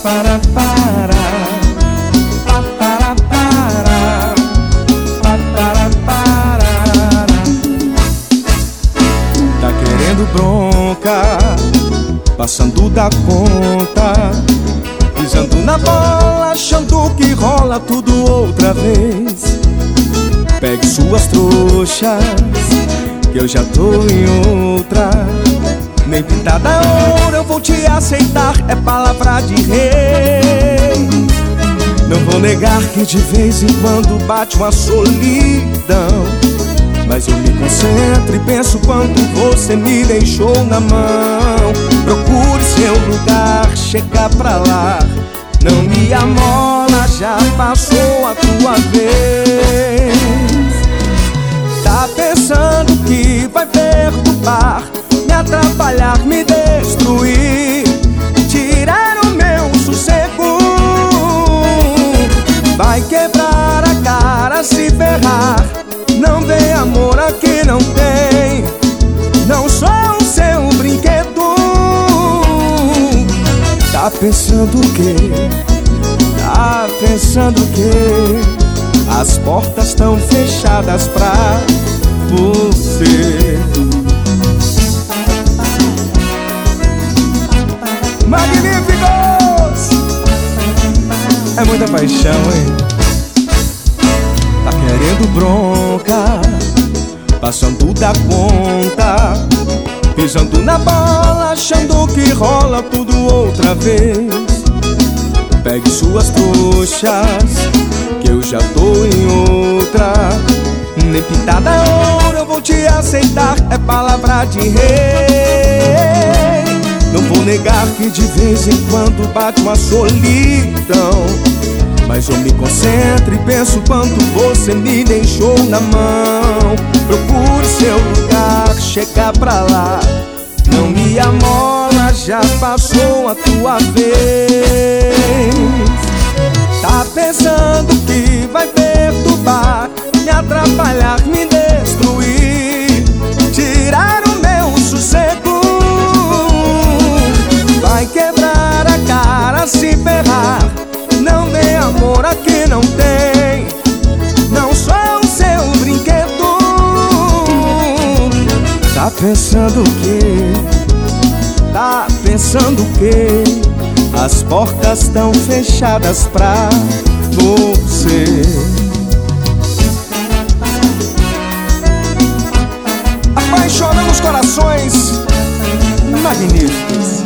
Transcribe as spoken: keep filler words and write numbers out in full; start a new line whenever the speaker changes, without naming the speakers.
para para, para para, para para. Tá querendo bronca, passando da conta, pisando na bola, achando que rola tudo outra vez. Pegue suas trouxas, que eu já tô em outra. Nem pintada ouro eu vou te aceitar, é palavra de rei. Não vou negar que de vez em quando bate uma solidão, mas eu me concentro e penso quanto você me deixou na mão. Procure seu lugar, chega pra lá, não me amola, já passou a tua vez. Tá pensando que vai perturbar, me atrapalhar, me destruir, tirar o meu sossego. Vai quebrar a cara, se ferrar. Não vê amor aqui, não tem. Não sou o seu brinquedo. Tá pensando o quê? Tá pensando o quê? As portas estão fechadas pra você. Magníficos! É muita paixão, hein? Tá querendo bronca, passando da conta, pisando na bola, achando que rola tudo outra vez. Pegue suas trouxas, que eu já tô em outra. Nem pintada ouro eu vou te aceitar, é palavra de rei. Não vou negar que de vez em quando bate uma solidão, mas eu me concentro e penso quanto você me deixou na mão. Procure seu lugar, chega pra lá, não me amola, já passou a tua vez. Tá pensando que vai perturbar, me atrapalhar, me destruir, tirar o meu sossego. Vai quebrar a cara, se ferrar. Não vê amor aqui, não tem. Não sou o seu brinquedo. Tá pensando o quê? Tá pensando o quê? As portas estão fechadas pra você. Apaixonando os corações magníficos.